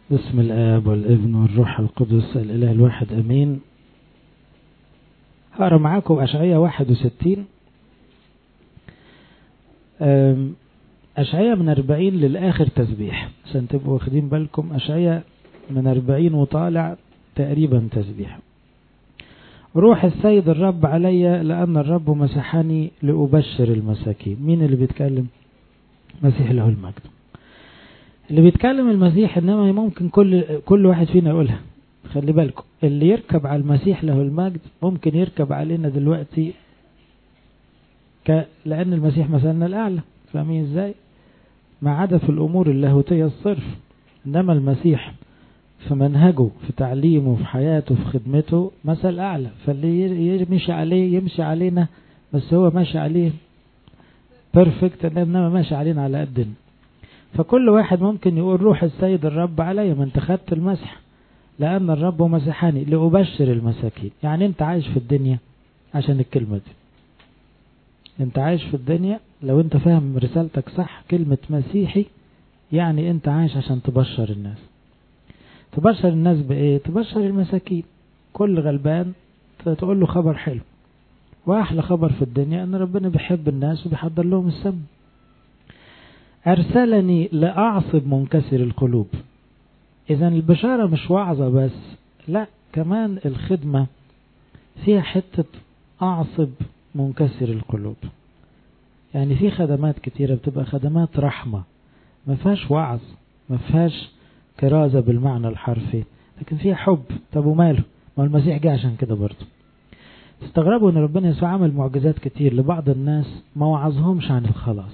بسم الآب والابن والروح القدس الإله الواحد أمين. هقرأ معاكم أشعياء 61. أشعياء من 40 للآخر تسبيح، عشان تبقوا واخدين بالكم. أشعياء من 40 وطالع تقريبا تسبيح. روح السيد الرب علي لأن الرب مسحني لأبشر المساكين. مين اللي بيتكلم؟ مسيح له المجد. اللي بيتكلم المسيح، إنما ممكن كل واحد فينا يقولها. خلي بالكم، اللي يركب على المسيح له المجد ممكن يركب علينا دلوقتي لأن المسيح مثلنا الأعلى، فاهمين ازاي؟ ما عدا في الأمور اللاهوتية الصرف، إنما المسيح في منهجه، في تعليمه، في حياته، في خدمته مثل أعلى. فاللي يمشي عليه يمشي علينا، بس هو ماشي عليه بيرفكت، إنما ماشي علينا على قدنا. فكل واحد ممكن يقول روح السيد الرب علي، ما انت خدت المسح، لأن الرب مسحني لأبشر المساكين. يعني انت عايش في الدنيا عشان الكلمة دي. انت عايش في الدنيا، لو انت فاهم رسالتك صح، كلمة مسيحي يعني انت عايش عشان تبشر الناس. تبشر الناس بإيه؟ تبشر المساكين. كل غلبان تقول له خبر حلو. وأحلى خبر في الدنيا أن ربنا بيحب الناس وبيحضر لهم السم. أرسلني لأعصب منكسر القلوب. إذن البشارة مش وعظة بس، لا، كمان الخدمة فيها حتة أعصب منكسر القلوب. يعني في خدمات كتيرة بتبقى خدمات رحمة، ما فيهاش وعظ، ما فيهاش كرازة بالمعنى الحرفي، لكن فيها حب. طب وماله؟ ما المسيح جه عشان كده برضه. تستغربوا ان ربنا يسوع عمل معجزات كتير لبعض الناس ما وعظهمش عن الخلاص.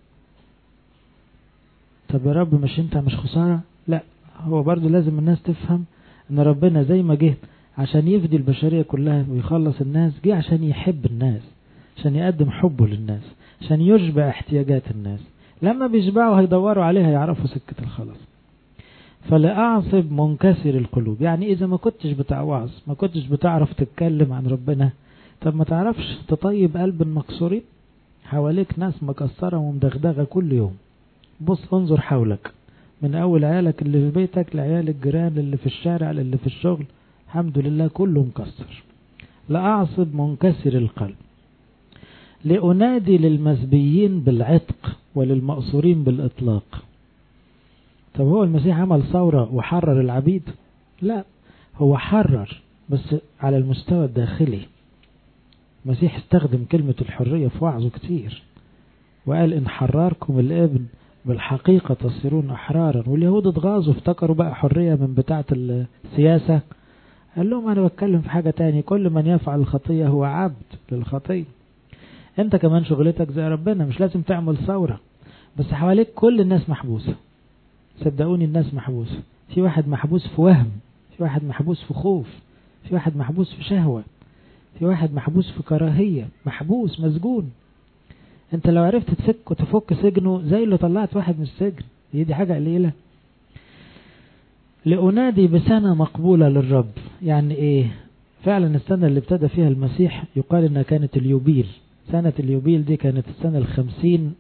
طب يا رب مش انت مش خسارة؟ لا، هو برضه لازم الناس تفهم ان ربنا زي ما جه عشان يفدي البشرية كلها ويخلص الناس، جه عشان يحب الناس، عشان يقدم حبه للناس، عشان يشبع احتياجات الناس. لما بيشبعوا هيدوروا عليها، يعرفوا سكة الخلاص. فلأعصب منكسر القلوب، يعني إذا ما كنتش بتاع وعظ، ما كنتش بتعرف تتكلم عن ربنا، طب ما تعرفش تطيب قلب المكسورين؟ حواليك ناس مكسرة ومدغدغة كل يوم. بص، انظر حولك، من أول عيالك اللي في بيتك لعيال الجيران اللي في الشارع اللي في الشغل، الحمد لله كله مكسر. لأعصب منكسر القلب، لأنادي للمسبيين بالعتق وللمأسورين بالإطلاق. طب هو المسيح عمل ثورة وحرر العبيد؟ لا، هو حرر بس على المستوى الداخلي. المسيح استخدم كلمة الحرية في وعظه كتير، وقال إن حرركم الابن بالحقيقة تصيرون أحرارا. واليهود اتغاظوا، افتكروا بقى حرية من بتاعة السياسة. قال لهم أنا بتكلم في حاجة تاني، كل من يفعل الخطية هو عبد للخطية. انت كمان شغلتك زي ربنا، مش لازم تعمل ثورة، بس حواليك كل الناس محبوسة. صدقوني الناس محبوسة. في واحد محبوس في وهم، في واحد محبوس في خوف، في واحد محبوس في شهوة، في واحد محبوس في كراهية، محبوس مسجون. انت لو عرفت تفك سجنه زي اللي طلعت واحد من السجن، دي حاجة قليلة. لأنادي بسنة مقبولة للرب، يعني ايه؟ فعلا السنة اللي ابتدى فيها المسيح يقال انها كانت اليوبيل. سنة اليوبيل دي كانت السنة 50،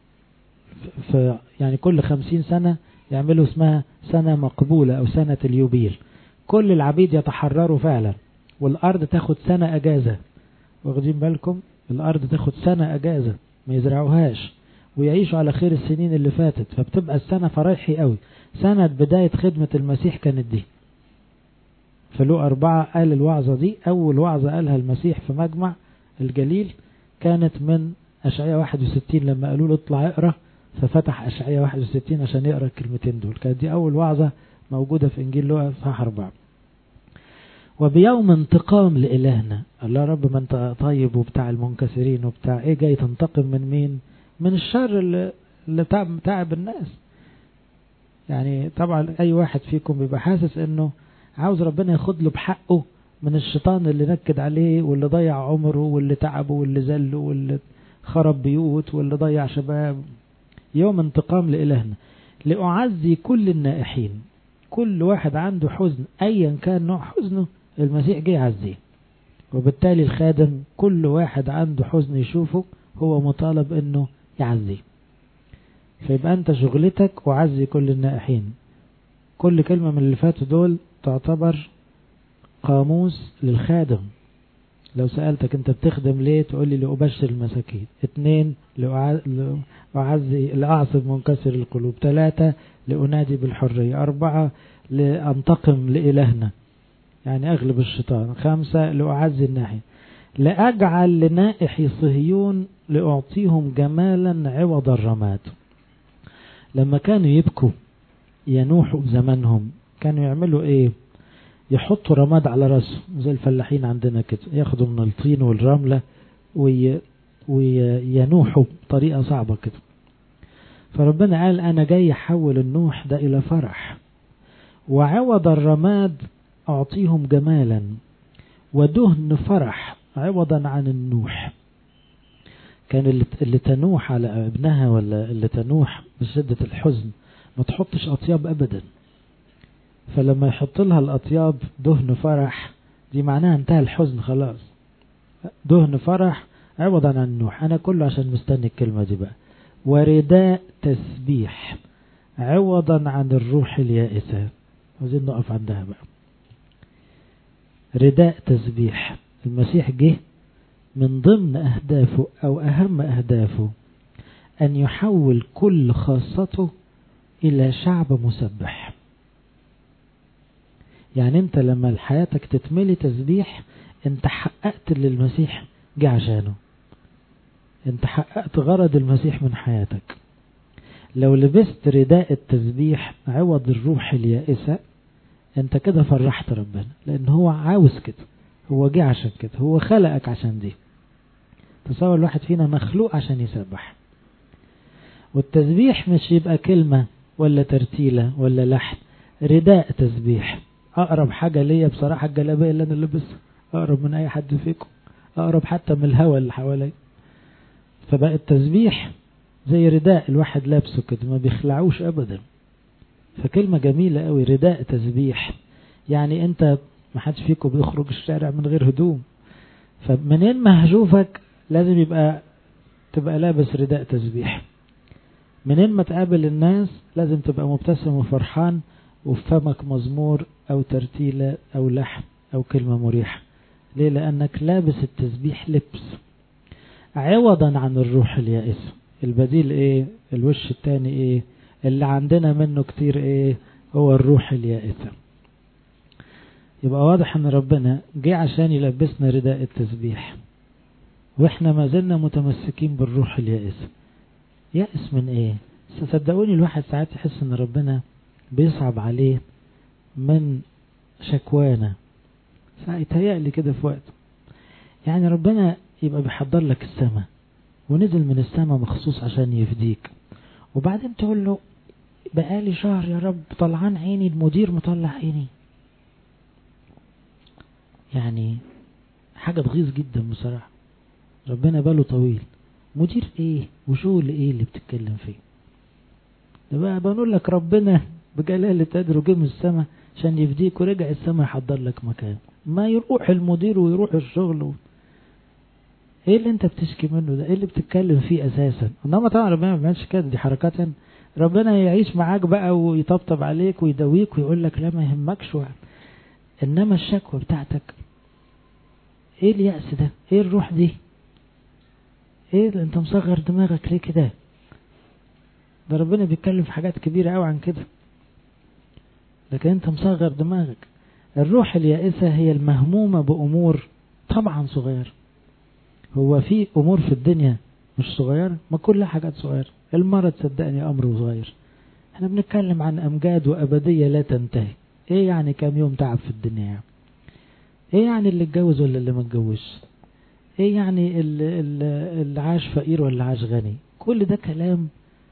يعني كل 50 سنة يعملوا اسمها سنة مقبولة أو سنة اليوبيل. كل العبيد يتحرروا فعلا، والأرض تاخد سنة أجازة. واخدين بالكم؟ الأرض تاخد سنة أجازة ما يزرعوهاش، ويعيشوا على خير السنين اللي فاتت. فبتبقى السنة فريحي قوي. سنة بداية خدمة المسيح كانت دي. فلو 4 قال الوعظة دي، أول وعظة قالها المسيح في مجمع الجليل كانت من أشعياء 61، لما قالوا له اطلع اقرأ، ففتح أشعياء 61 عشان يقرأ الكلمتين دول. كانت دي أول وعظة موجودة في إنجيل لوقا صح 4. وبيوم انتقام لإلهنا. الله رب، ما انت طيب وبتاع المنكسرين وبتاع ايه، جاي تنتقم من مين؟ من الشر اللي تعب الناس. يعني طبعا أي واحد فيكم بيبقى حاسس انه عاوز ربنا ياخد له بحقه من الشيطان اللي نكد عليه، واللي ضيع عمره، واللي تعبه، واللي زله، واللي خرب بيوت، واللي ضيع شباب. يوم انتقام لإلهنا لأعزي كل النائحين. كل واحد عنده حزن أيا كان نوع حزنه، المسيح جه يعزيه. وبالتالي الخادم كل واحد عنده حزن يشوفه هو مطالب انه يعزيه. فيبقى انت شغلتك أعزي كل النائحين. كل كلمة من اللي فاتوا دول تعتبر قاموس للخادم. لو سألتك انت بتخدم ليه تقول لي لأبشر المساكين. 2 لأعزي لأعصب منكسر القلوب. 3 لأنادي بالحرية. 4 لأنتقم لإلهنا يعني أغلب الشيطان. 5 لأعزي الناحية. لأجعل لنائحي صهيون لأعطيهم جمالا عوض الرماد. لما كانوا يبكوا ينوحوا بزمانهم كانوا يعملوا ايه؟ يحطوا رماد على راسه زي الفلاحين عندنا كده، ياخدوا من الطين والرملة وينوحوا بطريقة صعبة كده. فربنا قال أنا جاي أحول النوح ده إلى فرح، وعوض الرماد أعطيهم جمالا ودهن فرح عوضا عن النوح. كان اللي تنوح على ابنها ولا اللي تنوح بشدة الحزن ما تحطش أطياب أبدا، فلما يحط لها الأطياب دهن فرح دي معناها انتهى الحزن خلاص. دهن فرح عوضا عن النوح. أنا كله عشان مستني الكلمة دي بقى. ورداء تسبيح عوضا عن الروح اليائسة. عايزين نقف عندها بقى. رداء تسبيح. المسيح جه من ضمن أهدافه أو أهم أهدافه أن يحول كل خاصته إلى شعب مسبح. يعني أنت لما حياتك تتملي تسبيح أنت حققت اللي المسيح جه عشانه، أنت حققت غرض المسيح من حياتك. لو لبست رداء التسبيح عوض الروح اليائسة أنت كده فرحت ربنا، لأن هو عاوز كده، هو جه عشان كده، هو خلقك عشان دي. تصور الواحد فينا مخلوق عشان يسبح. والتسبيح مش يبقى كلمة ولا ترتيلة ولا لحن، رداء تسبيح. أقرب حاجة ليا بصراحة الجلابية اللي أنا لبسها، أقرب من أي حد فيكم، أقرب حتى من الهواء اللي حوالي. فبقى التسبيح زي رداء الواحد لابسه كده ما بيخلعوش أبدا. فكلمة جميلة قوي رداء تسبيح. يعني أنت ما حدش فيكم بيخرج الشارع من غير هدوم، فمنين ما هشوفك لازم تبقى لابس رداء تسبيح. منين ما تقابل الناس لازم تبقى مبتسم وفرحان وفي فمك مزمور أو ترتيلة أو لحن أو كلمة مريحة. ليه؟ لأنك لابس التسبيح لبس عوضا عن الروح اليائس. البديل ايه؟ الوش التاني ايه؟ اللي عندنا منه كتير ايه؟ هو الروح اليائسة. يبقى واضح ان ربنا جه عشان يلبسنا رداء التسبيح، واحنا ما زلنا متمسكين بالروح اليائسة. يأس من ايه؟ صدقوني الواحد ساعات يحس ان ربنا بيصعب عليه من شكوانا. يتهيألي كده في وقت يعني ربنا يبقى بيحضر لك السماء ونزل من السماء مخصوص عشان يفديك، وبعدين تقول له بقالي شهر يا رب طلعان عيني، المدير مطلع عيني. يعني حاجة تغيظ جدا بصراحة. ربنا باله طويل، مدير ايه وشغل ايه اللي بتتكلم فيه ده بقى؟ بنقول لك ربنا بجلالة قدره جه من السماء عشان يفديك، ورجع السماء يحضر لك مكان. ما يروح المدير ويروح الشغل ايه اللي انت بتشكي منه ده؟ ايه اللي بتتكلم فيه اساسا؟ انما طبعا ربنا ما بيعملش كده، دي حركات. ربنا يعيش معاك بقى ويطبطب عليك ويدويك ويقول لك لا ما يهمكش انما الشكوى بتاعتك ايه؟ اليأس ده ايه؟ الروح دي ايه اللي انت مصغر دماغك ليه كده؟ ده ربنا بيتكلم في حاجات كبيرة قوي عن كده، لكن انت مصغر دماغك. الروح اليائسة هي المهمومة بأمور طبعا صغير. هو في أمور في الدنيا مش صغير؟ ما كل حاجات صغير. المرض صدقني أمر صغير. احنا بنتكلم عن أمجاد وأبدية لا تنتهي. ايه يعني كام يوم تعب في الدنيا يعني؟ ايه يعني اللي اتجوز ولا اللي ما اتجوزش؟ ايه يعني اللي عاش فقير ولا عاش غني؟ كل ده كلام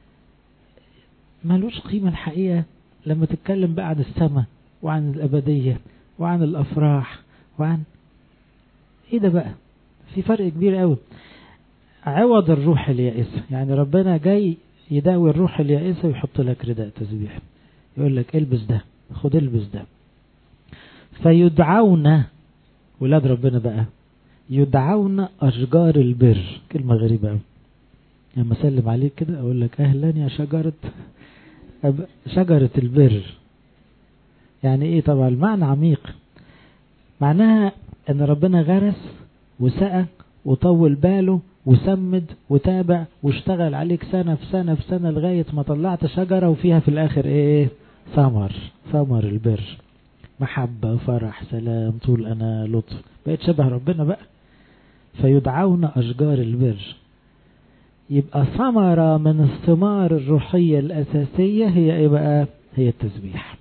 مالوش قيمة الحقيقة لما تتكلم بقى عن السماء وعن الأبدية وعن الأفراح وعن ايه ده بقى؟ في فرق كبير قوي. عوض الروح اليائسة، يعني ربنا جاي يداوي الروح اليائسة ويحط لك رداء تسبيح، يقول لك البس ده، خد البس ده. فيدعون ولاد ربنا بقى، يدعون أشجار البر. كلمة غريبة قوي. لما أسلم عليك كده أقول لك أهلا يا شجرة البر. يعني ايه؟ طبعا المعنى عميق. معناها ان ربنا غرس وسقى وطول باله وسمد وتابع واشتغل عليك سنة في سنة في سنة لغاية ما طلعت شجرة وفيها في الاخر ايه؟ ثمر البر، محبة فرح سلام طول أنا لطف، بقيت شبه ربنا بقى. فيدعون أشجار البر. يبقى ثمرة من الثمار الروحية الأساسية هي ايه بقى؟ هي التسبيح.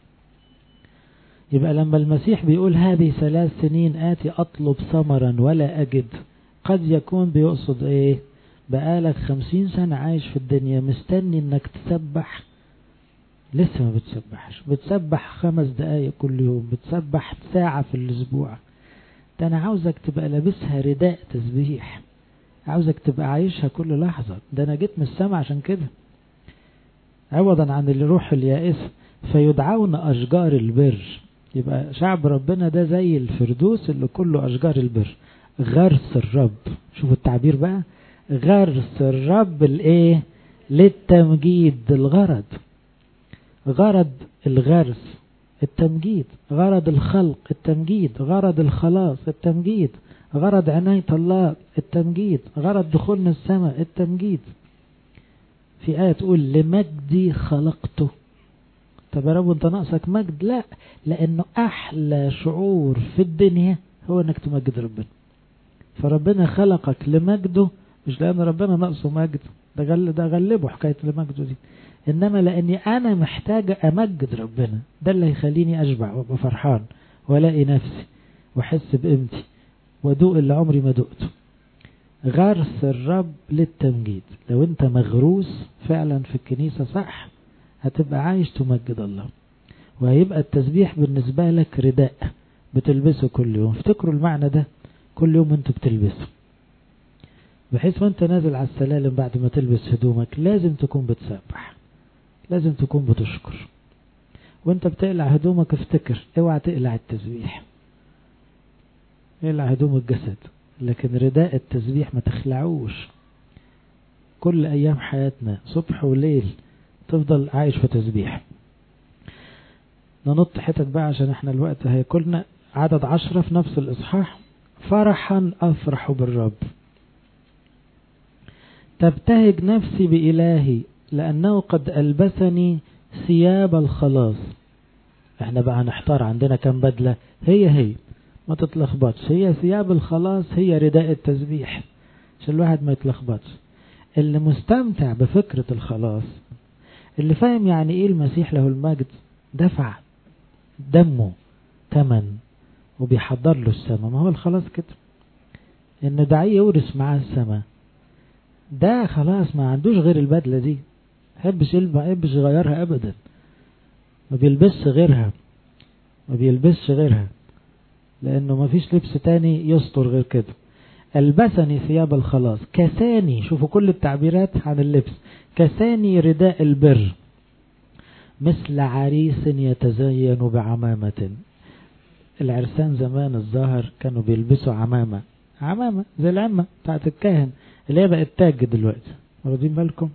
يبقى لما المسيح بيقول هذه 3 سنين آتي أطلب ثمرا ولا أجد، قد يكون بيقصد ايه؟ بقالك 50 سنة عايش في الدنيا مستني انك تسبح، لسه ما بتسبحش. بتسبح 5 دقايق كل يوم، بتسبح ساعة في الأسبوع. ده أنا عاوزك تبقى لابسها رداء تسبيح، عاوزك تبقى عايشها كل لحظة. ده أنا جيت من السماء عشان كده، عوضا عن الروح اليائس. فيدعون أشجار البر. يبقى شعب ربنا ده زي الفردوس اللي كله أشجار البر، غرس الرب. شوفوا التعبير بقى، غرس الرب الايه؟ للتمجيد. الغرض، غرض الغرس التمجيد، غرض الخلق التمجيد، غرض الخلاص التمجيد، غرض عناية الله التمجيد، غرض دخولنا السماء التمجيد. في آية تقول لمجدي خلقته. طب يا رب انت ناقصك مجد؟ لا، لانه احلى شعور في الدنيا هو انك تمجد ربنا. فربنا خلقك لمجده، مش لان ربنا ناقصه مجد، ده غلبه حكاية لمجده دي، انما لاني انا محتاج امجد ربنا. ده اللي هيخليني اشبع وابقى فرحان والاقي نفسي واحس بقيمتي وادوق اللي عمري ما دقته. غرس الرب للتمجيد. لو انت مغروس فعلا في الكنيسة صح، هتبقى عايش تمجد الله، وهيبقى التسبيح بالنسبة لك رداء بتلبسه كل يوم. افتكروا المعنى ده كل يوم انتوا بتلبسه، بحيث وانت نازل على السلالم بعد ما تلبس هدومك لازم تكون بتسبح، لازم تكون بتشكر. وانت بتقلع هدومك افتكر اوعى تقلع التسبيح. اقلع هدوم الجسد، لكن رداء التسبيح ما تخلعوش. كل ايام حياتنا صبح وليل تفضل عايش في تسبيح. ننط حتت بقى عشان احنا الوقت هيكلنا. عدد 10 في نفس الإصحاح، فرحا أفرح بالرب، تبتهج نفسي بإلهي لأنه قد ألبسني ثياب الخلاص. احنا بقى نحتار عندنا كم بدلة، هي ما تتلخبطش، هي ثياب الخلاص، هي رداء التسبيح عشان الواحد ما يتلخبطش. اللي مستمتع بفكرة الخلاص، اللي فاهم يعني ايه المسيح له المجد، دفع دمه ثمن وبيحضر له السماء. ما هو الخلاص كده، ان داعي يورث معاه السماء. ده خلاص ما عندوش غير البدلة دي، حبش يغيرها ابدا، ما بيلبسش غيرها، لانه ما فيش لبس تاني يستر غير كده. ألبسني ثياب الخلاص، كساني، شوفوا كل التعبيرات عن اللبس، كساني رداء البر مثل عريس يتزين بعمامة. العرسان زمان الظاهر كانوا بيلبسوا عمامة زي العمة بتاعت الكاهن اللي هي بقت تاج دلوقتي، واخدين بالكم؟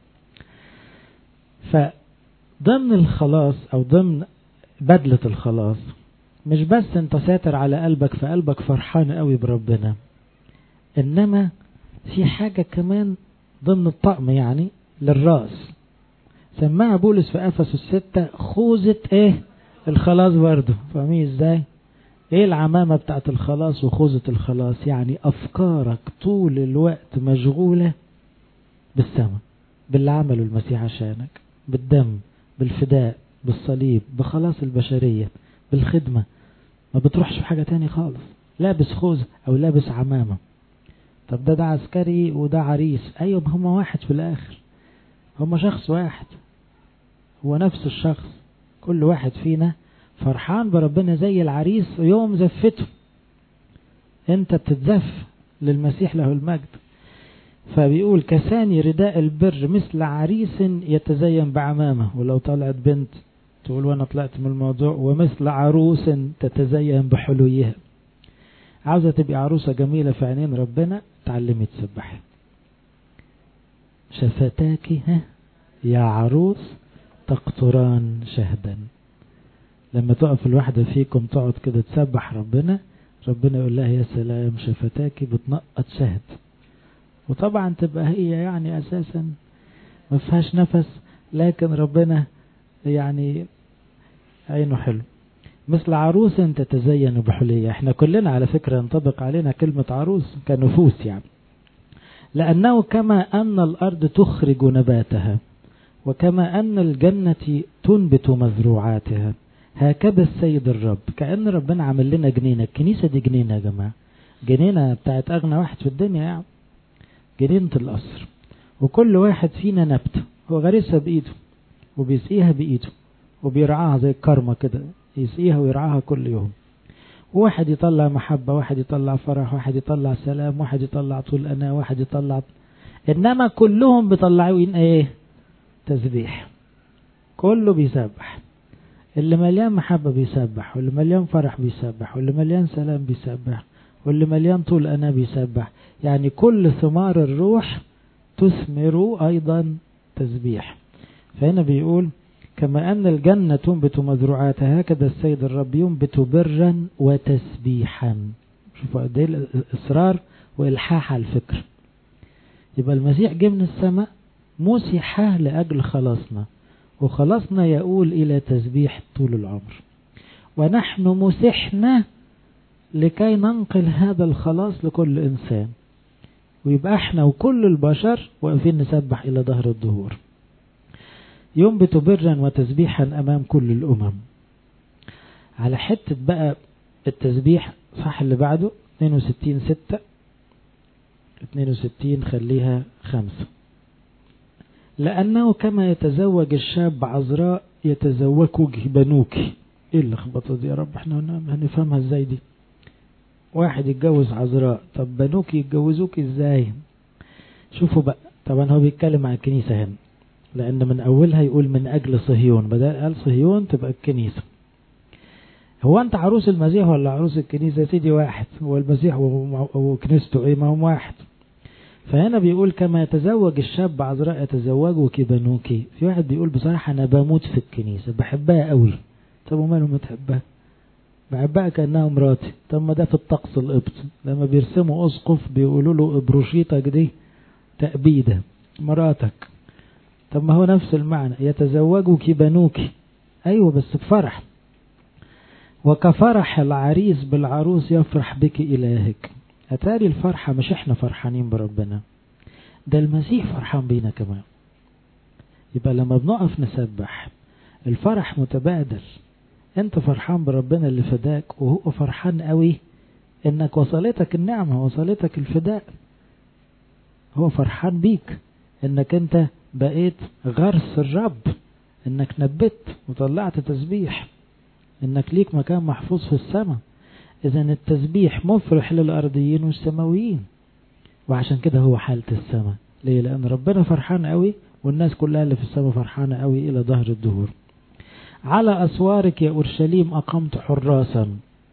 فضمن الخلاص او ضمن بدلة الخلاص مش بس انت ساتر على قلبك فقلبك فرحان قوي بربنا، انما في حاجة كمان ضمن الطقم يعني للرأس. سماها بولس في أفسس 6 خوذة ايه؟ الخلاص برضه. فاهمين ازاي؟ ايه العمامة بتاعت الخلاص وخوذة الخلاص؟ يعني افكارك طول الوقت مشغولة بالسماء، باللي عمله المسيح عشانك، بالدم، بالفداء، بالصليب، بخلاص البشرية، بالخدمة. ما بتروحش في حاجة تاني خالص. لابس خوذة او لابس عمامة. طب ده عسكري وده عريس، ايوه هما واحد في الاخر، هما شخص واحد، هو نفس الشخص. كل واحد فينا فرحان بربنا زي العريس يوم زفته، انت بتتزف للمسيح له المجد. فبيقول كساني رداء البر مثل عريس يتزين بعمامة. ولو طلعت بنت تقول وانا طلعت من الموضوع، ومثل عروس تتزين بحلويها. عاوزة تبقى عروسة جميلة في عينين ربنا، تعلمي تسبحي. شفتاك يا عروس تقطران شهدا. لما تقف الواحدة فيكم تقعد كده تسبح ربنا يقول لها يا سلام شفتاكي بتنقط شهد، وطبعا تبقى هي يعني أساسا ما فيهاش نفس، لكن ربنا يعني عينه حلو. مثل عروس تتزين بحلية. احنا كلنا على فكرة ينطبق علينا كلمة عروس كنفوس يعني. لأنه كما أن الأرض تخرج نباتها وكما أن الجنة تنبت مزروعاتها هكذا السيد الرب. كأن ربنا عمل لنا جنينة. الكنيسة دي جنينة يا جماعة، جنينة بتاعت أغنى واحد في الدنيا يعني، جنينة القصر، وكل واحد فينا نبت هو غرسها بإيده وبيسقيها بإيده وبيرعاها زي الكرمة كده، يسقيها ويرعاها كل يوم. واحد يطلع محبة، واحد يطلع فرح، واحد يطلع سلام، واحد يطلع طول أنا، واحد يطلع، إنما كلهم بيطلعوا إيه؟ تسبيح. كله بيسبح. اللي مليان محبة بيسبح، واللي مليان فرح بيسبح، واللي مليان سلام بيسبح، واللي مليان طول أنا بيسبح. يعني كل ثمار الروح تثمر أيضا تسبيح. فهنا بيقول كما أن الجنة تنبت مزروعاتها هكذا السيد الرب ينبت برا وتسبيحا. شوفوا قد ايه الإصرار وإلحاح على الفكر. يبقى المسيح جه من السماء مسح لأجل خلاصنا، وخلاصنا يقول إلى تسبيح طول العمر، ونحن مسحنا لكي ننقل هذا الخلاص لكل إنسان، ويبقى احنا وكل البشر واقفين نسبح إلى ظهر الدهور. ينبت برا وتسبيحا أمام كل الأمم. على حتة بقى التسبيح صح اللي بعده 62:6 62 خليها 5. لأنه كما يتزوج الشاب عذراء يتزوجك بنوك. ايه اللي خبطه دي يا رب؟ احنا هنفهمها ازاي دي؟ واحد يتجوز عذراء، طب بنوك يتجوزوك ازاي؟ شوفوا بقى، طبعا هو بيتكلم عن الكنيسة هنا، لأن من أولها يقول من أجل صهيون، بدل قال صهيون تبقى الكنيسة. هو أنت عروس المسيح ولا عروس الكنيسة؟ يا سيدي واحد، هو المسيح وكنيسته إيه؟ ما هم واحد. فهنا بيقول كما يتزوج الشاب عذراء يتزوجك بنوك. في واحد بيقول بصراحة أنا بموت في الكنيسة، بحبها قوي. طب وماله ما تحبها؟ بحبها كأنها مراتي. طب ما ده في الطقس القبط لما بيرسموا أسقف بيقولوا له إبروشيتك دي تأبيدة مراتك. طب ما هو نفس المعنى، يتزوجك بنوك. أيوة بس بفرح. وكفرح العريس بالعروس يفرح بك إلهك. أتاري الفرحة مش احنا فرحانين بربنا، ده المسيح فرحان بينا كمان. يبقى لما بنقف نسبح الفرح متبادل. انت فرحان بربنا اللي فداك، وهو فرحان قوي انك وصلتك النعمة، وصلتك الفداء. هو فرحان بيك انك انت بقيت غرس الرب، انك نبت وطلعت تسبيح، انك ليك مكان محفوظ في السماء. اذن التسبيح مفرح للارضيين والسماويين، وعشان كده هو حالة السماء. ليه؟ لان ربنا فرحان قوي، والناس كلها اللي في السماء فرحانة قوي الى ظهر الدهور. على أسوارك يا أورشليم أقمت حراسا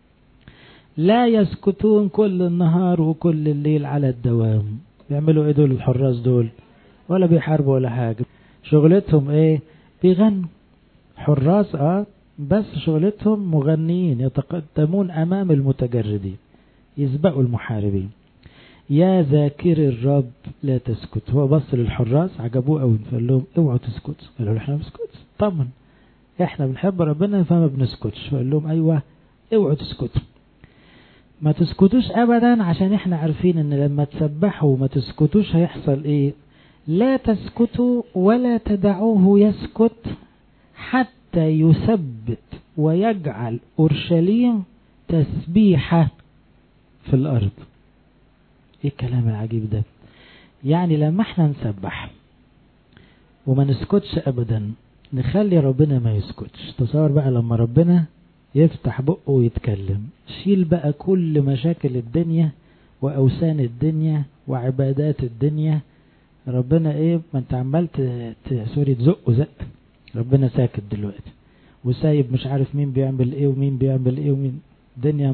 لا يسكتون كل النهار وكل الليل على الدوام. بيعملوا ايه دول الحراس دول؟ ولا بيحاربوا ولا حاجة. شغلتهم ايه؟ بيغنوا. حراس بس شغلتهم مغنيين يتقدمون أمام المتجردين، يسبقوا المحاربين. يا ذاكر الرب لا تسكت. هو بص للحراس عجبوه قوي، فقال لهم اوعوا تسكتوا. قالوا له احنا ما بنسكتش طبعا، احنا بنحب ربنا فما بنسكتش. فقال لهم ايوه اوعوا تسكتوا، ما تسكتوش ابدا، عشان احنا عارفين ان لما تسبحوا وما تسكتوش هيحصل ايه. لا تسكتوا ولا تدعوه يسكت حتى يثبت ويجعل أورشليم تسبيحة في الأرض. ايه الكلام العجيب ده؟ يعني لما احنا نسبح وما نسكتش ابدا، نخلي ربنا ما يسكتش. تصور بقى لما ربنا يفتح بقه ويتكلم، شيل بقى كل مشاكل الدنيا وأوسان الدنيا وعبادات الدنيا. ربنا ايه؟ ما انت عمال تزق، ربنا ساكت دلوقتي وسايب مش عارف مين بيعمل ايه ومين بيعمل ايه ومين، الدنيا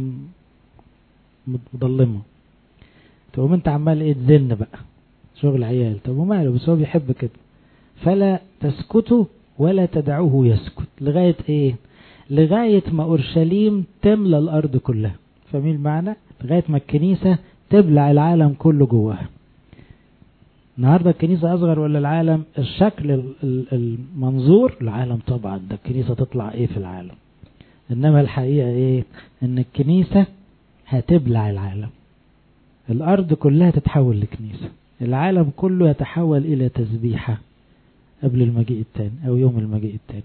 مضلمة. تقوم انت عمال ايه؟ تزن بقى، شغل عيال. طب وماله؟ بس هو بيحب كده. فلا تسكتوا ولا تدعوه يسكت لغاية ايه؟ لغاية ما أورشليم تملى الأرض كلها. فاهمين المعنى؟ لغاية ما الكنيسة تبلع العالم كله جواها. النهاردة الكنيسة أصغر ولا العالم؟ الشكل المنظور العالم طبعا، ده الكنيسة تطلع إيه في العالم، إنما الحقيقة إيه؟ إن الكنيسة هتبلع العالم، الأرض كلها تتحول لكنيسة، العالم كله يتحول إلى تسبيحة قبل المجيء التاني أو يوم المجيء التاني.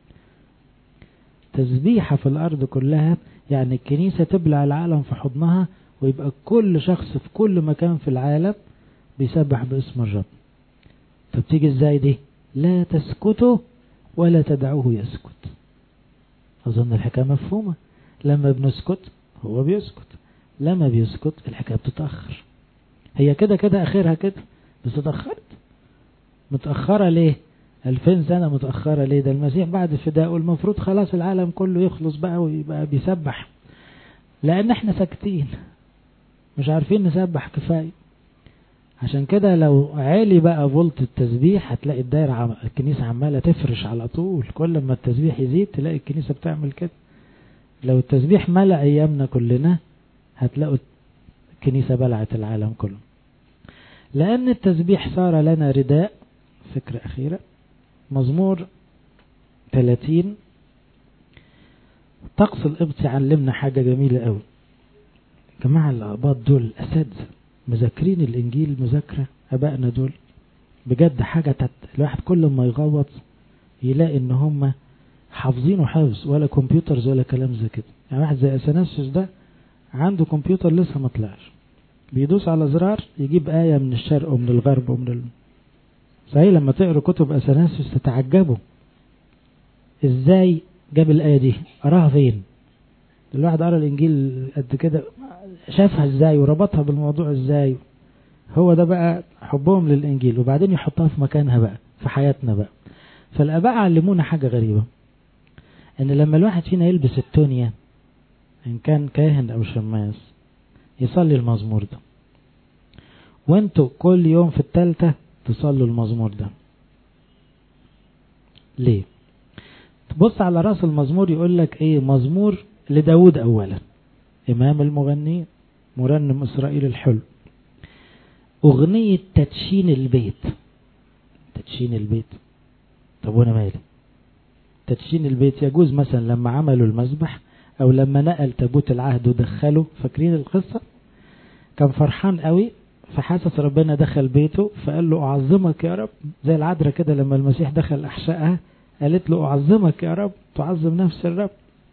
تسبيحة في الأرض كلها، يعني الكنيسة تبلع العالم في حضنها، ويبقى كل شخص في كل مكان في العالم بيسبح باسم الرب. فبتيجي ازاي دي؟ لا تسكتوا ولا تدعوه يسكت. أظن الحكاية مفهومة. لما بنسكت هو بيسكت، لما بيسكت الحكاية بتتأخر. هي كده كده آخرها كده، بس اتأخرت. متأخرة ليه؟ 2000 سنة متأخرة ليه؟ ده المسيح بعد فدائه المفروض خلاص العالم كله يخلص بقى ويبقى بيسبح، لأن احنا ساكتين مش عارفين نسبح كفاية. عشان كده لو عالي بقى فولت التسبيح هتلاقي الدائرة الكنيسة عمالة تفرش على طول، كل ما التسبيح يزيد تلاقي الكنيسة بتعمل كده. لو التسبيح ملأ أيامنا كلنا هتلاقوا الكنيسة بلعت العالم كله، لأن التسبيح صار لنا رداء. فكرة أخيرة، مزمور 30 طقس القبط علمنا حاجة جميلة قوي. جماعة الأقباط دول أساتذة مذاكرين الإنجيل مذاكرة، أبائنا دول بجد حاجة الواحد كل ما يغوط يلاقي إن هم حافظينه حفظ، ولا كمبيوترز ولا كلام زي كده. يعني واحد زي أثناسيوس ده عنده كمبيوتر لسه ما طلعش، بيدوس على زرار يجيب آية من الشرق ومن الغرب صحيح لما تقرأ كتب أثناسيوس تتعجبوا إزاي جاب الآية دي، قراها فين. الواحد قرأ الإنجيل قد كده شافها إزاي وربطها بالموضوع إزاي. هو ده بقى حبهم للإنجيل، وبعدين يحطها في مكانها بقى في حياتنا بقى. فالآباء علمونا حاجة غريبة، إن لما الواحد فينا يلبس التونية إن كان كاهن أو شماس يصلي المزمور ده، وانتوا كل يوم في الثالثة تصلوا المزمور ده. ليه؟ تبص على راس المزمور يقول لك ايه؟ مزمور لداود اولا، امام المغني مرنم اسرائيل الحلو. اغنية تدشين البيت. تدشين البيت، طب وانا مالي؟ تدشين البيت يجوز مثلا لما عملوا المذبح او لما نقل تابوت العهد ودخله. فاكرين القصة؟ كان فرحان قوي، فحاسس ربنا دخل بيته فقال له أعظمك يا رب، زي العذراء كده لما المسيح دخل أحشائها قالت له أعظمك يا رب، تعظم نفس الرب.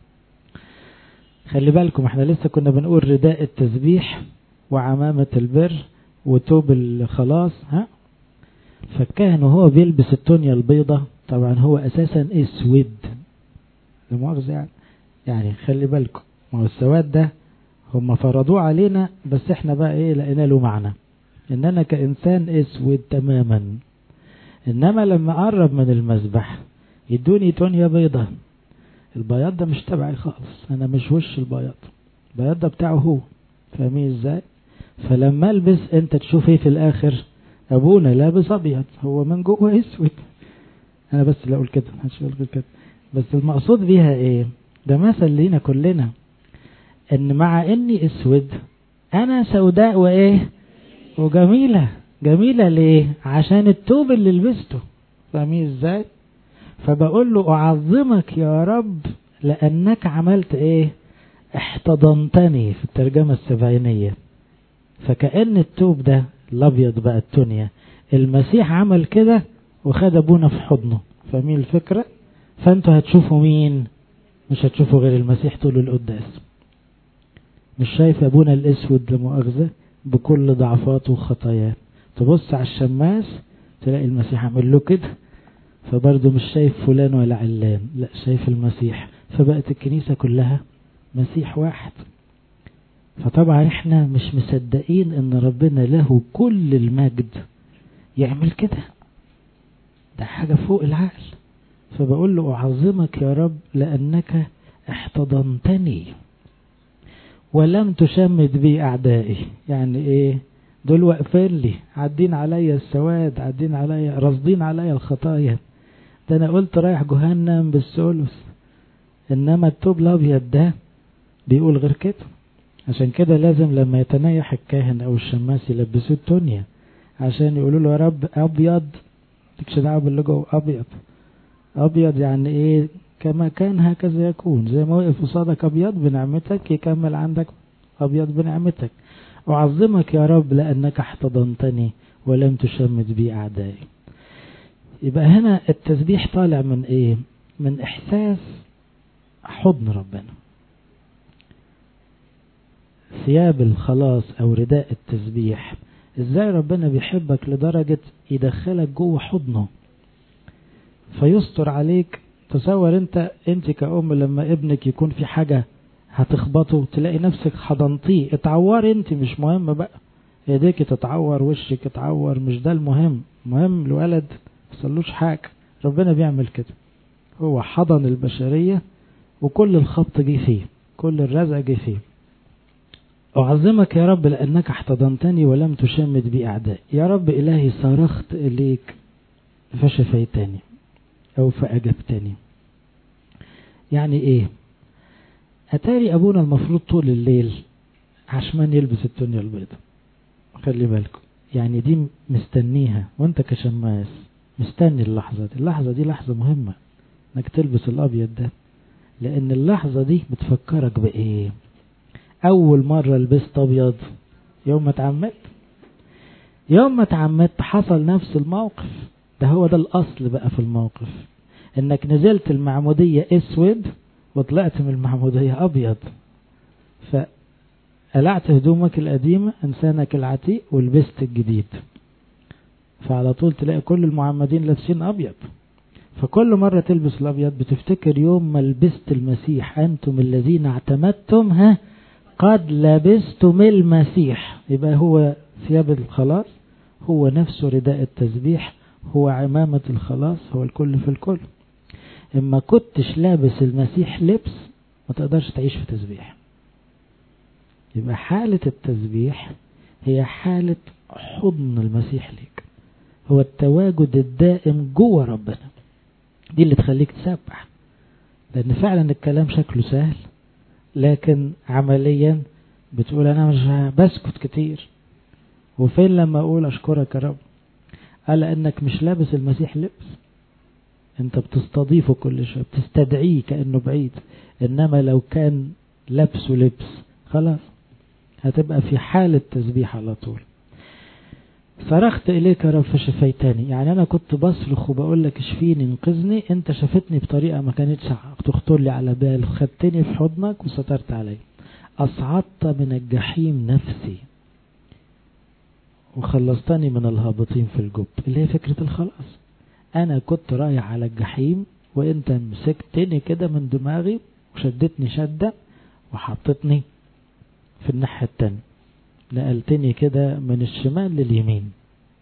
خلي بالكم احنا لسه كنا بنقول رداء التسبيح وعمامة البر وتوب الخلاص. فالكاهن وهو بيلبس التونية البيضة طبعا هو أساسا اسود، لمؤاخذة يعني خلي بالكم، ما هو السواد ده هم فرضوه علينا، بس احنا بقى ايه لقينا له معنى، ان انا كإنسان اسود تماما. انما لما قرب من المذبح يدوني تونيا بيضة، البياض ده مش تبعي خالص، انا مش وش البياض، البياض ده بتاعه هو. فاهمين ازاي؟ فلما البس انت تشوف ايه في الاخر؟ ابونا لابس ابيض هو من جوه اسود. انا بس لا اقول كده هشغل كده، بس المقصود بيها ايه؟ ده مثل لينا كلنا، ان مع اني اسود انا سوداء وايه وجميلة. جميلة ليه؟ عشان التوب اللي لبسته. فاهمين ازاي؟ فبقول له اعظمك يا رب لانك عملت ايه؟ احتضنتني في الترجمة السبعينية. فكأن التوب ده الابيض بقى التونية، المسيح عمل كده وخد ابونا في حضنه. فاهمين الفكرة؟ فانتوا هتشوفوا مين؟ مش هتشوفوا غير المسيح طول القداس. مش شايف ابونا الاسود لمؤاخذة بكل ضعفاته وخطاياه. تبص على الشماس تلاقي المسيح عمل له كده، فبرضه مش شايف فلان ولا علان، لا شايف المسيح. فبقت الكنيسة كلها مسيح واحد. فطبعا احنا مش مصدقين ان ربنا له كل المجد يعمل كده، ده حاجة فوق العقل. فبقول له أعظمك يا رب لأنك احتضنتني ولم تشمت بي أعدائي. يعني إيه؟ دول واقفين لي عدين عليا السواد، عدين عليا رصدين عليا الخطايا، ده أنا قلت رايح جهنم بالثلث، إنما الثوب الأبيض ده بيقول غير كده. عشان كده لازم لما يتنيح الكاهن أو الشماس يلبسوه التونية، عشان يقولوا له يا رب أبيض، مالكش دعوة باللي جوه، أبيض. أبيض يعني إيه؟ كما كان هكذا يكون، زي ما وقف قصادك أبيض بنعمتك يكمل عندك أبيض بنعمتك. أعظمك يا رب لأنك احتضنتني ولم تشمت بي أعدائي. يبقى هنا التسبيح طالع من إيه؟ من إحساس حضن ربنا. ثياب الخلاص أو رداء التسبيح، إزاي ربنا بيحبك لدرجة يدخلك جوه حضنه فيستر عليك. تصور انت كأم لما ابنك يكون في حاجة هتخبطه تلاقي نفسك حضنتيه. اتعور انت مش مهم بقى، ايديك تتعور، وشك يتعور، مش ده المهم، مهم الولد مصلوش حاجة. ربنا بيعمل كده، هو حضن البشرية وكل الخبط جه فيه، كل الرزق جه فيه. أعظمك يا رب لأنك احتضنتني ولم تشمت بي أعدائي. يا رب إلهي صرخت إليك فشفيتني أو فأجبتني. يعني إيه؟ أتاري أبونا المفروض طول الليل عشمان يلبس التونية البيضاء، خلي بالكم، يعني دي مستنيها، وانت كشماس مستني اللحظة دي. اللحظة دي لحظة مهمة انك تلبس الأبيض ده، لأن اللحظة دي بتفكرك بإيه؟ أول مرة لبست أبيض يوم ما اتعمدت. يوم ما اتعمدت حصل نفس الموقف ده، هو ده الأصل بقى في الموقف، انك نزلت المعمودية اسود وطلعت من المعمودية أبيض، فقلعت هدومك القديمة إنسانك العتيق ولبست الجديد. فعلى طول تلاقي كل المعمدين لابسين أبيض. فكل مرة تلبس الأبيض بتفتكر يوم ما لبست المسيح، أنتم الذين اعتمدتم قد لبستم المسيح. يبقى هو ثياب الخلاص، هو نفسه رداء التسبيح، هو عمامة الخلاص، هو الكل في الكل. إما كنتش لابس المسيح لبس ما تقدرش تعيش في تسبيح. يبقى حالة التسبيح هي حالة حضن المسيح ليك، هو التواجد الدائم جوه ربنا. دي اللي تخليك تسبح، لأن فعلا الكلام شكله سهل، لكن عمليا بتقول أنا مش بسكت كتير. وفين لما أقول أشكرك يا رب؟ قال أنك مش لابس المسيح لبس، أنت بتستضيفه كل شيء، بتستدعيه كأنه بعيد. إنما لو كان لبسه لبس خلاص هتبقى في حالة تسبيح على طول. صرخت إليك يا رب فشفيتني، يعني أنا كنت بصرخ وبقول لك اشفيني انقذني، أنت شفتني بطريقة ما كانتش تخطر لي على بال، خدتني في حضنك وسترت علي. أصعدت من الجحيم نفسي وخلصتني من الهابطين في الجب، اللي هي فكرة الخلاص. أنا كنت رايح على الجحيم وأنت مسكتني كده من دماغي وشدتني شدة وحطتني في الناحية التانية، نقلتني كده من الشمال لليمين.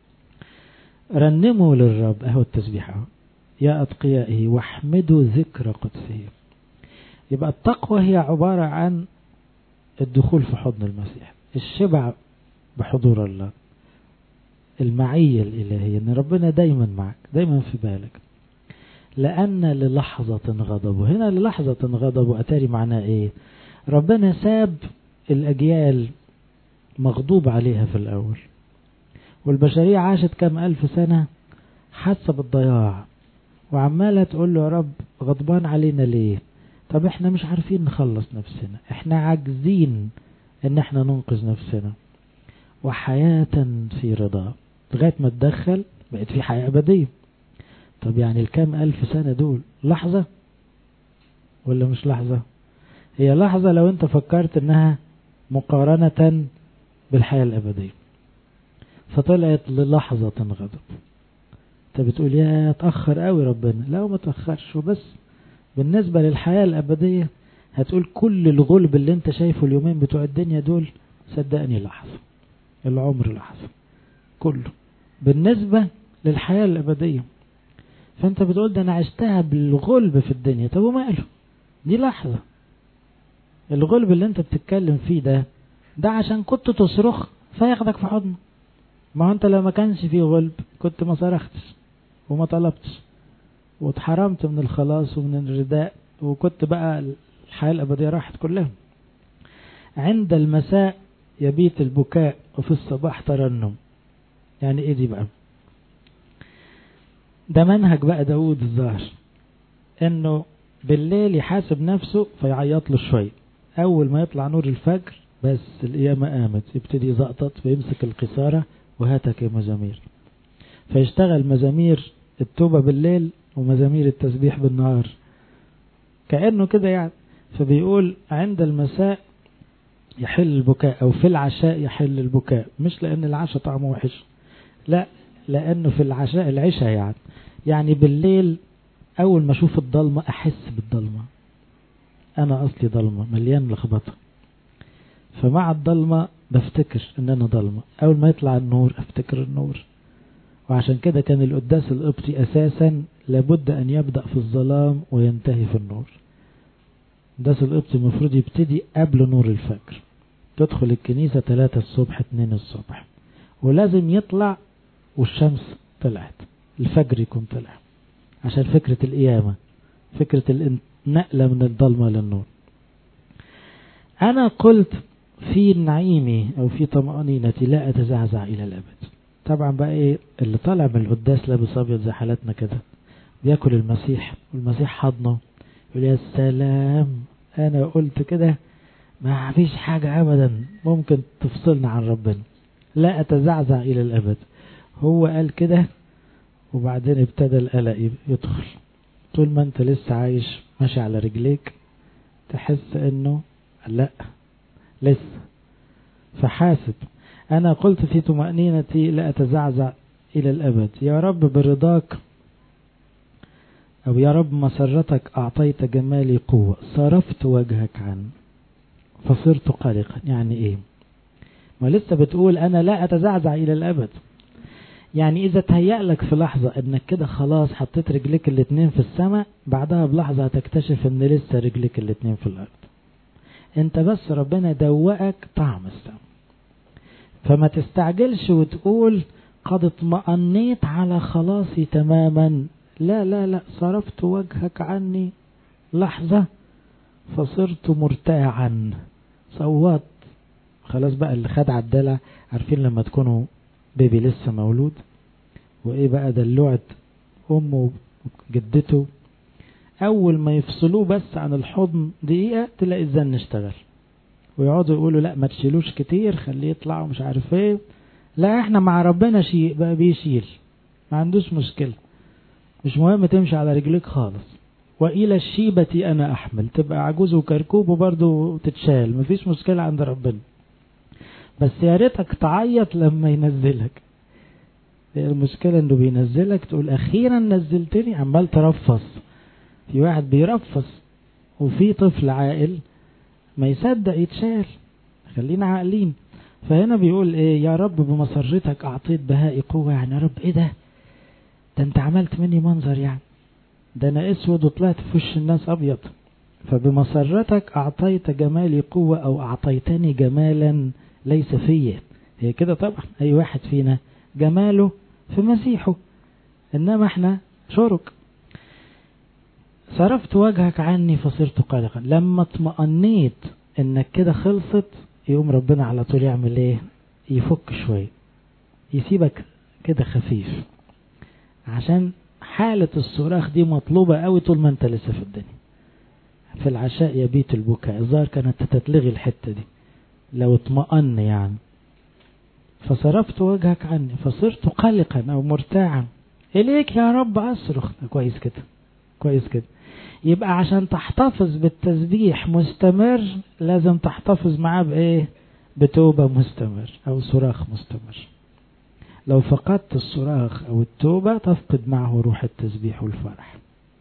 رنموا للرب، اهو التسبيح اهو، يا أتقيائه واحمدوا ذكر قدسه. يبقى التقوى هي عبارة عن الدخول في حضن المسيح، الشبع بحضور الله، المعية الإلهية، ان ربنا دايما معك، دايما في بالك. لأن للحظة غضبه، هنا للحظة غضبه أتاري معناه ايه؟ ربنا ساب الأجيال مغضوب عليها في الأول، والبشرية عاشت كم ألف سنة حاسة بالضياع، وعمالة تقول له يا رب غضبان علينا ليه؟ طب احنا مش عارفين نخلص نفسنا، احنا عاجزين ان احنا ننقذ نفسنا. وحياة في رضا، لغاية ما تدخل بقت في حياة أبدية. طب يعني الكام ألف سنة دول لحظة ولا مش لحظة؟ هي لحظة لو انت فكرت انها مقارنة بالحياة الأبدية، فطلعت للحظة غضب. انت بتقول يا تأخر قوي ربنا، لا ما تأخرش وبس. بالنسبة للحياة الأبدية هتقول كل الغلب اللي انت شايفه اليومين بتوع الدنيا دول صدقني لحظة، العمر لحظة كله بالنسبة للحياة الأبدية. فانت بتقول ده انا عشتها بالغلب في الدنيا، طب وماله، دي لحظة. الغلب اللي انت بتتكلم فيه ده عشان كنت تصرخ فياخدك في حضنه. ما انت لو ما كانش فيه غلب كنت ما صرختش وما طلبتش واتحرمت من الخلاص ومن الرداء وكنت بقى الحياة الأبدية راحت كلها. عند المساء يبيت البكاء وفي الصباح ترنم. يعني ايه دي بقى؟ ده منهج بقى داود الظاهر، انه بالليل يحاسب نفسه فيعيط له شوية، اول ما يطلع نور الفجر بس القيامة قامت، يبتدي يزقطط ويمسك القصارة وهاتك يا مزامير، فيشتغل مزامير التوبة بالليل ومزامير التسبيح بالنهار كأنه كده يعني. فبيقول عند المساء يحل البكاء، او في العشاء يحل البكاء، مش لان العشاء طعمه وحش، لا، لانه في العشاء العشاء يعني بالليل اول ما اشوف الضلمة احس بالضلمة، انا اصلي ضلمة مليان لخبطة، فمع الضلمة بفتكر ان انا ضلمة، اول ما يطلع النور افتكر النور. وعشان كده كان القداس القبطي اساسا لابد ان يبدأ في الظلام وينتهي في النور. القداس القبطي المفروض يبتدي قبل نور الفجر، تدخل الكنيسة 3 الصبح 2 الصبح، ولازم يطلع والشمس طلعت، الفجر يكون طلع، عشان فكرة القيامة، فكرة النقلة من الظلمة للنور. أنا قلت في نعيمي أو في طمأنينتي لا أتزعزع إلى الأبد. طبعا بقى إيه اللي طالع من القداس لابس أبيض زي حالتنا كده، بياكل المسيح والمسيح حضنه، يقول يا سلام، أنا قلت كده ما فيش حاجة أبدا ممكن تفصلنا عن ربنا، لا أتزعزع إلى الأبد. هو قال كده، وبعدين ابتدى القلق يدخل. طول ما انت لسه عايش ماشي على رجليك تحس انه لا لسه، فحاسب. انا قلت في طمأنينتي لا أتزعزع الى الابد. يا رب برضاك، او يا رب مسرتك اعطيت جمالي قوة، صرفت وجهك عني فصرت قلقا. يعني ايه؟ ما لسه بتقول انا لا أتزعزع الى الابد، يعني إذا تهيأ لك في لحظة إنك كده خلاص حطيت رجلك الاتنين في السماء، بعدها بلحظة هتكتشف إن لسه رجلك الاتنين في الأرض. أنت بس ربنا دوقك طعم السماء، فما تستعجلش وتقول قد اطمأنيت على خلاصي تماما. لا لا لا، صرفت وجهك عني لحظة فصرت مرتاعا، صوت خلاص بقى. اللي خد عدالة، عارفين لما تكونوا بيبي لسه مولود وايه بقى دلوعت امه وجدته، اول ما يفصلوه بس عن الحضن دقيقة تلاقي الزن اشتغل، ويقعدوا يقولوا لا ما تشيلوش كتير خليه يطلع ومش عارف ايه. لا احنا مع ربنا شيء بقى بيشيل، ما عندوش مشكلة، مش مهم تمشي على رجليك خالص. والى الشيبة انا احمل، تبقى عجوز وكركوب وبرضه تتشال، مفيش مشكلة عند ربنا، بس يا ريتك تعيط لما ينزلك. المشكلة انه بينزلك تقول اخيرا نزلتني، عمال ترفص. في واحد بيرفص وفي طفل عاقل ما يصدق يتشال. خلينا عاقلين. فهنا بيقول ايه؟ يا رب بمسرتك اعطيت بهائي قوة. يعني يا رب ايه ده انت عملت مني منظر، يعني ده انا اسود وطلعت في وش الناس ابيض. فبمسرتك اعطيت جمالي قوة، او اعطيتني جمالا ليس فيه. هي كده طبعا اي واحد فينا جماله في مسيحه، انما احنا شرك. صرفت وجهك عني فصرت قلقا. لما اطمأنيت انك كده خلصت، يقوم ربنا على طول يعمل ايه؟ يفك شوية، يسيبك كده خفيف، عشان حالة الصراخ دي مطلوبة قوي طول ما انت لسه في الدنيا. في العشاء يبيت البكاء، الظاهر كانت تتلغي الحتة دي لو اطمأن يعني. فصرفت وجهك عني فصرت قلقا او مرتاعا، اليك يا رب اصرخ. كويس كده، كويس كده. يبقى عشان تحتفظ بالتسبيح مستمر لازم تحتفظ معاه بايه؟ بتوبة مستمر او صراخ مستمر. لو فقدت الصراخ او التوبة تفقد معه روح التسبيح والفرح.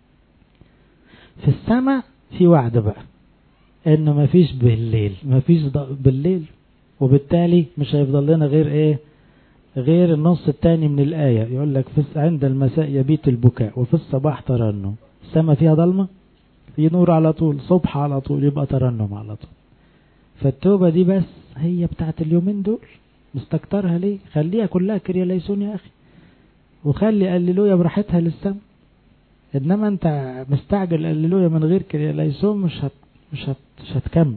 في السماء في وعد بقى انه مفيش بالليل، مفيش بالليل، وبالتالي مش هيفضل لنا غير ايه؟ غير النص الثاني من الآية. يقول لك عند المساء يبيت البكاء وفي الصباح ترنم. السماء فيها ضلمة، في نور على طول، صبح على طول، يبقى ترنم على طول. فالتوبة دي بس هي بتاعت اليومين دول، مستكترها ليه؟ خليها كلها كريا ليسون يا أخي، وخلي قللويا براحتها للسماء. إنما أنت مستعجل هللويا من غير كده ليسوم مش هتكمل.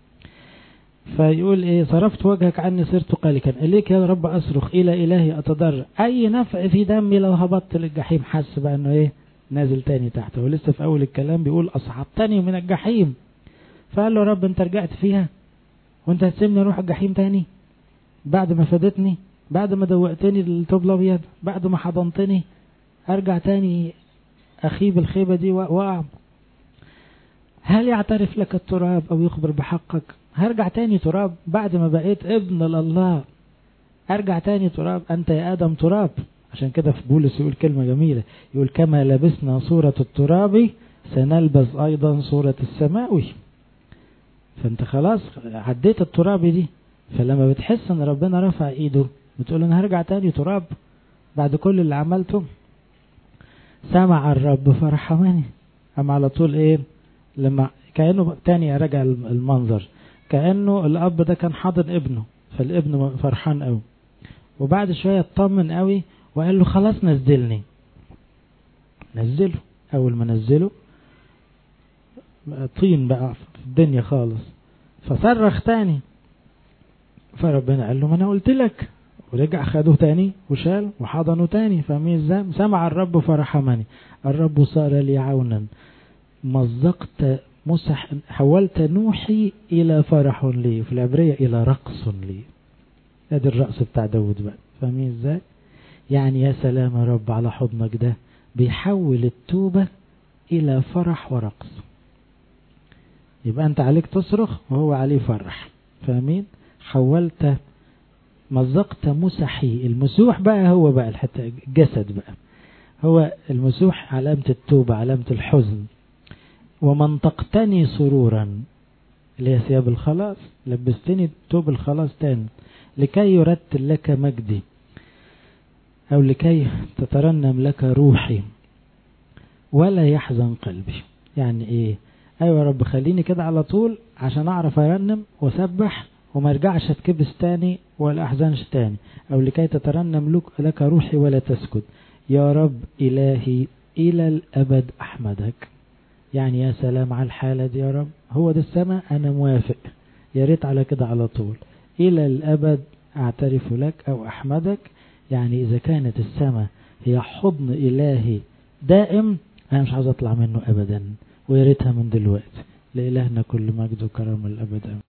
فيقول إيه؟ صرفت وجهك عني صرت قلقا، إليك يا رب أصرخ، إلى إلهي أتضرع، أي نفع في دمي لو هبطت للجحيم. حس بقى إنه إيه؟ نازل تاني تحت. ولسه في أول الكلام بيقول أصعدتني من الجحيم. فقال له يا رب أنت رجعت فيها وأنت هتسيبني أروح الجحيم تاني بعد ما فادتني، بعد ما دوقتني الثوب الأبيض، بعد ما حضنتني، أرجع تاني أخيب الخيبة دي وأقع؟ هل يعترف لك التراب أو يخبر بحقك؟ هرجع تاني تراب بعد ما بقيت ابن لله؟ أرجع تاني تراب؟ أنت يا آدم تراب. عشان كده في بولس يقول كلمة جميلة، يقول كما لبسنا صورة التراب سنلبس أيضا صورة السماوي. فأنت خلاص عديت التراب دي. فلما بتحس أن ربنا رفع إيده بتقول أنا هرجع تاني تراب بعد كل اللي عملته. سمع الرب فرحمني. أما على طول إيه؟ لما كأنه تاني رجع المنظر، كأنه الأب ده كان حاضن ابنه، فالابن فرحان قوي، وبعد شوية اطمن قوي وقال له خلاص نزلني. نزله. أول ما نزله طين بقى في الدنيا خالص، فصرخ تاني. فربنا قال له ما أنا قلت لك، ورجع خده تاني وشال وحضنه تاني. فاهمين ازاي؟ سمع الرب فرحمني، الرب صار لي عونا، مزقت مسح، حولت نوحي إلى فرح لي، في العبرية إلى رقص لي. ادي الرقص بتاع داود بقى. فاهمين ازاي؟ يعني يا سلام يا رب على حضنك ده، بيحول التوبة إلى فرح ورقص. يبقى أنت عليك تصرخ وهو عليه فرح. فاهمين؟ حولت، مزقت مسحي. المسوح بقى هو بقى الحتى الجسد بقى، هو المسوح علامة التوبة، علامة الحزن. ومنطقتني سرورا، اللي هي ثياب الخلاص، لبستني توب الخلاص تاني، لكي يرتل لك مجدي، أو لكي تترنم لك روحي ولا يحزن قلبي. يعني إيه؟ أيوة يا رب خليني كده على طول عشان أعرف أرنم وسبح وما ارجعش اتكبس تاني ولا أحزنش تاني. أو لكي تترنم لك روحي ولا تسكت. يا رب إلهي إلى الأبد أحمدك. يعني يا سلام على الحالة دي يا رب، هو ده السماء، أنا موافق، يا ريت على كده على طول. إلى الأبد أعترف لك أو أحمدك. يعني إذا كانت السماء هي حضن إلهي دائم، أنا مش عاوز أطلع منه أبدا، ويا ريتها من دلوقتي. لإلهنا كل مجد وكرم الأبد.